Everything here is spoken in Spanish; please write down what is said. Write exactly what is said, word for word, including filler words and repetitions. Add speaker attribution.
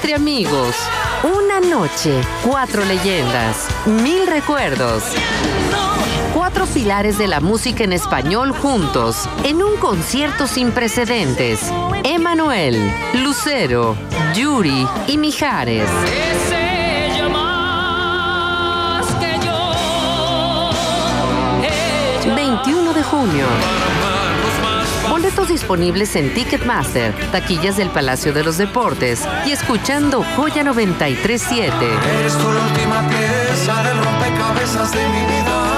Speaker 1: entre amigos. Una noche, cuatro leyendas, mil recuerdos. Cuatro pilares de la música en español juntos, en un concierto sin precedentes. Emanuel, Lucero, Yuri y Mijares. veintiuno de junio. Boletos disponibles en Ticketmaster, taquillas del Palacio de los Deportes y escuchando Joya noventa y tres punto siete.
Speaker 2: Eres tú la última pieza del rompecabezas de mi vida.